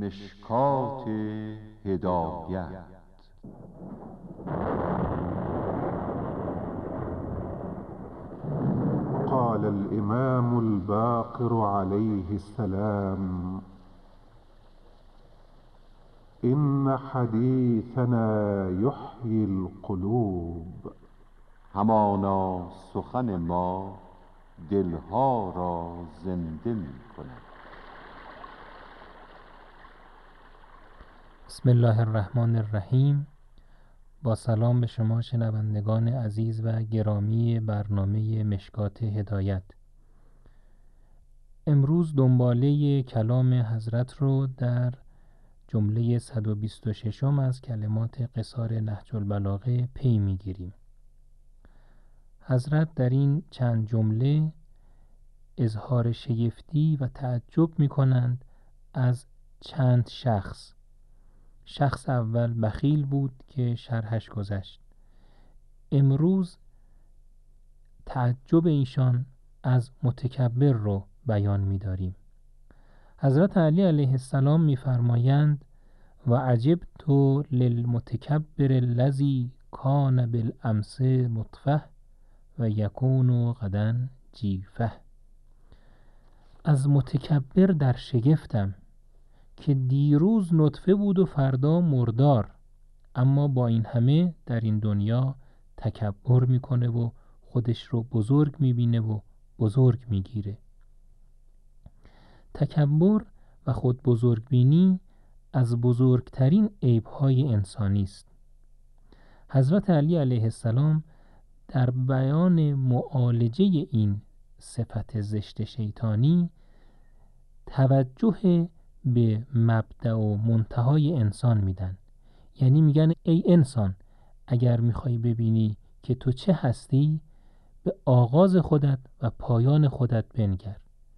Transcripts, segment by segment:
مشکات هدایت. قال الإمام الباقر عليه السلام: إن حديثنا يحيي القلوب. همانا سخن ما دلها را زنده می کند. بسم الله الرحمن الرحیم. با سلام به شما شنوندگان عزیز و گرامی برنامه مشکات هدایت. امروز دنباله کلام حضرت رو در جمله 126 از کلمات قصار نهج البلاغه پی میگیریم. حضرت در این چند جمله اظهار شگفتی و تعجب می کنند از چند شخص. شخص اول بخیل بود که شرحش گذشت. امروز تعجب ایشان از متکبر رو بیان می داریم. حضرت علی علیه السلام می فرمایند: و عجبت للمتکبر الذی کان بالامس نطفه و یکون غدا جیفه. از متکبر در شگفتم که دیروز نطفه بود و فردا مردار، اما با این همه در این دنیا تکبر میکنه و خودش رو بزرگ میبینه و بزرگ میگیره. تکبر و خود بزرگ بینی از بزرگترین عیبهای انسانی است. حضرت علی علیه السلام در بیان معالجه این صفت زشت شیطانی توجه به مبدأ و منتهای انسان میدن. یعنی میگن ای انسان، اگر میخوای ببینی که تو چه هستی، به آغاز خودت و پایان خودت بنگر.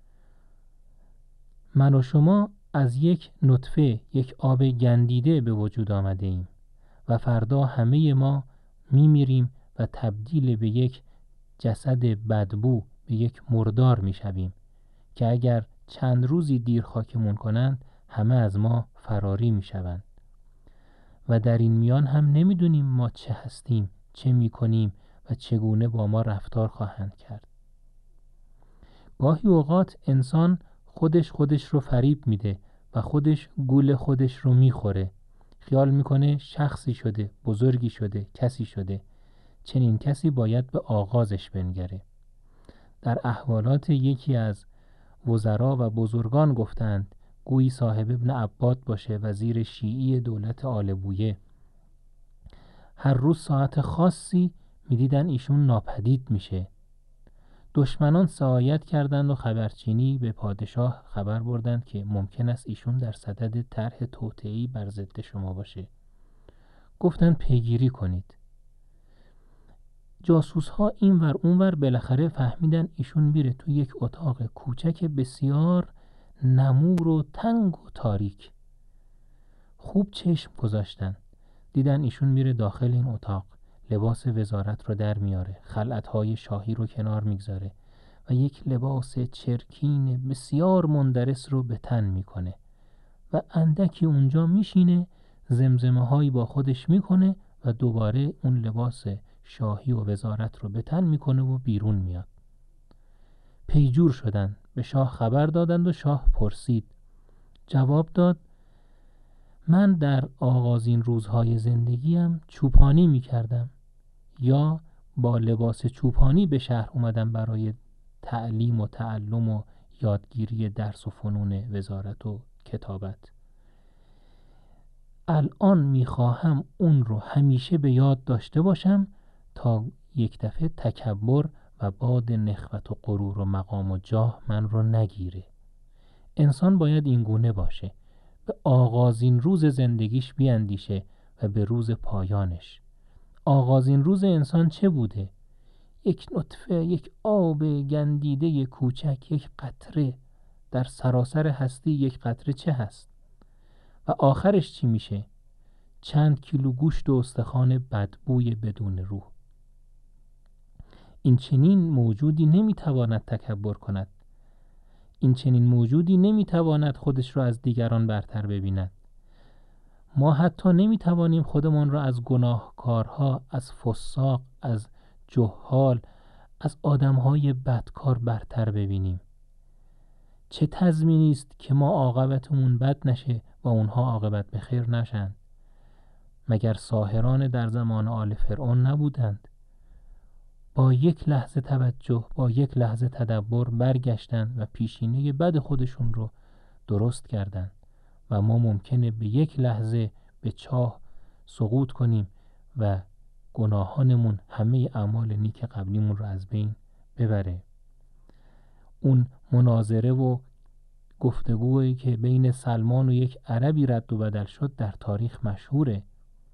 من و شما از یک نطفه، یک آب گندیده به وجود آمده ایم و فردا همه ما میمیریم و تبدیل به یک جسد بدبو، به یک مردار میشویم که اگر چند روزی دیر خاکمون کنند همه از ما فراری میشوند. و در این میان هم نمیدونیم ما چه هستیم، چه میکنیم و چگونه با ما رفتار خواهند کرد. گاهی اوقات انسان خودش رو فریب میده و خودش گول خودش رو میخوره. خیال میکنه شخصی شده، بزرگی شده، کسی شده. چنین کسی باید به آغازش بنگره. در احوالات یکی از وزرا و بزرگان گفتند، گویی صاحب ابن عباد باشه، وزیر شیعی دولت آل بویه، هر روز ساعت خاصی میدیدن ایشون ناپدید میشه. دشمنان سعایت کردند و خبرچینی به پادشاه خبر بردند که ممکن است ایشون در صدد طرح توطئه‌ای بر ضد شما باشه. گفتند پیگیری کنید. جاسوس ها این ور اون ور بالاخره فهمیدن ایشون میره تو یک اتاق کوچک بسیار نمور و تنگ و تاریک. خوب چشم گذاشتن، دیدن ایشون میره داخل این اتاق، لباس وزارت رو در میاره، خلعتهای شاهی رو کنار میگذاره و یک لباس چرکین بسیار مندرس رو به تن میکنه و اندکی اونجا میشینه، زمزمه هایی با خودش میکنه و دوباره اون لباس شاهی و وزارت رو به تن میکنه و بیرون میاد. پیجور شدن، به شاه خبر دادند و شاه پرسید. جواب داد: من در آغازین روزهای زندگیم چوپانی میکردم، یا با لباس چوپانی به شهر اومدم برای تعلیم و تعلم و یادگیری درس و فنون وزارت و کتابت. الان میخواهم اون رو همیشه به یاد داشته باشم تا یک دفعه تکبر و باد نخوت و غرور و مقام و جاه من رو نگیره. انسان باید این گونه باشه، به آغازین روز زندگیش بیاندیشه و به روز پایانش. آغازین روز انسان چه بوده؟ یک نطفه، یک آب گندیده کوچک، یک قطره. در سراسر هستی یک قطره چه هست؟ و آخرش چی میشه؟ چند کیلو گوشت و استخوان بدبوی بدون روح. این چنین موجودی نمیتواند تکبر کند. این چنین موجودی نمیتواند خودش را از دیگران برتر ببیند. ما حتی نمیتوانیم خودمان را از گناهکارها، از فساق، از جهال، از آدمهای بدکار برتر ببینیم. چه تضمینی است که ما عاقبتمون بد نشه و اونها عاقبت به خیر نشن؟ مگر ساحران در زمان آل فرعون نبودند؟ با یک لحظه توجه، با یک لحظه تدبر برگشتند و پیشینه بد خودشون رو درست کردند و ما ممکنه به یک لحظه به چاه سقوط کنیم و گناهانمون همه اعمال نیک قبلیمون رو از بین ببره. اون مناظره و گفتگویی که بین سلمان و یک عربی رد و بدل شد در تاریخ مشهوره.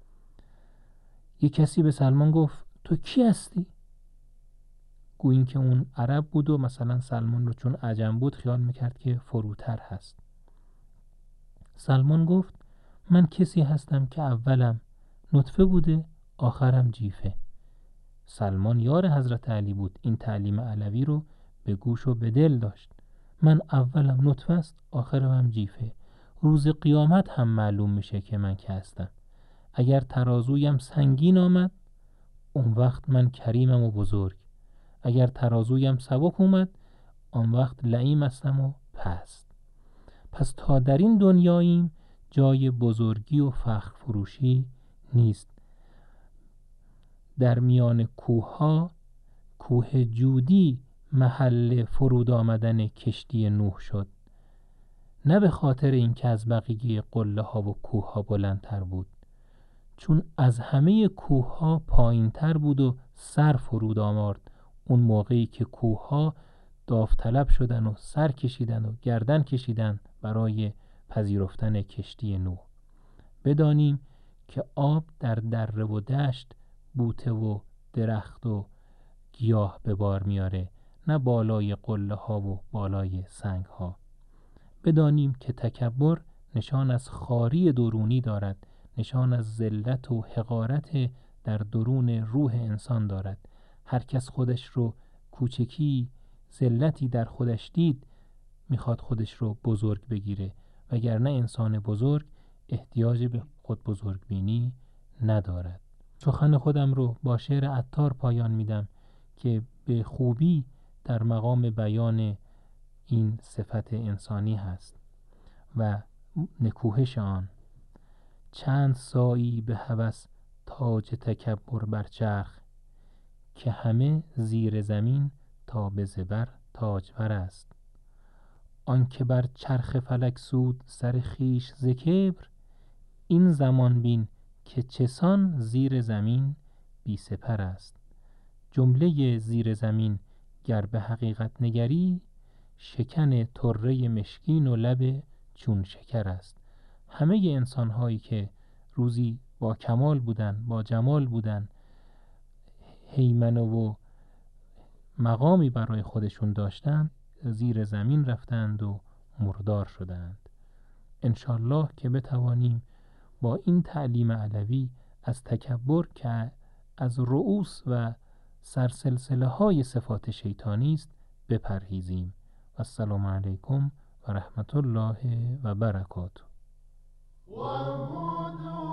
یک کسی به سلمان گفت تو کی هستی؟ گویین که اون عرب بود و مثلا سلمان رو چون عجم بود خیال میکرد که فروتر هست. سلمان گفت من کسی هستم که اولم نطفه بوده آخرم جیفه. سلمان یار حضرت علی بود، این تعلیم علوی رو به گوش و به دل داشت. من اولم نطفه است آخرم هم جیفه. روز قیامت هم معلوم میشه که من که هستم. اگر ترازویم سنگین آمد اون وقت من کریمم و بزرگ، اگر ترازویم سبک اومد آن وقت لئیم هستم و پست. پس تا در این دنیاییم جای بزرگی و فخر فروشی نیست. در میان کوه‌ها کوه جودی محل فرود آمدن کشتی نوح شد، نه به خاطر اینکه از بقیه قله ها و کوه ها بلندتر بود، چون از همه کوه ها پایین تر بود و سر فرود آورد اون موقعی که کوه ها داوطلب شدن و سر کشیدن و گردن کشیدن برای پذیرفتن کشتی نوح. بدانیم که آب در دره و دشت بوته و درخت و گیاه به بار میاره، نه بالای قله ها و بالای سنگ ها. بدانیم که تکبر نشان از خواری درونی دارد، نشان از ذلت و حقارت در درون روح انسان دارد. هر کس خودش رو کوچکی، ذلتی در خودش دید میخواد خودش رو بزرگ بگیره، وگرنه انسان بزرگ احتیاج به خود بزرگ بینی ندارد. سخن خودم رو با شعر عطار پایان میدم که به خوبی در مقام بیان این صفت انسانی هست و نکوهش آن. چند سایی به هوس تاج تکبر بر چرخ، که همه زیر زمین تا به زبر تاجور است. آن که بر چرخ فلک سود سر خیش ز کبر، این زمان بین که چسان زیر زمین بی سپر است. جمله زیر زمین گر به حقیقت نگری، شکن طره مشکین و لب چون شکر است. همه انسان هایی که روزی با کمال بودن، با جمال بودن، هیمنه و مقامی برای خودشون داشتن، زیر زمین رفتند و مردار شدند. انشالله که بتوانیم با این تعلیم علوی از تکبر که از رؤوس و سرسلسله های صفات شیطانی است بپرهیزیم. السلام علیکم و رحمت الله و برکاته.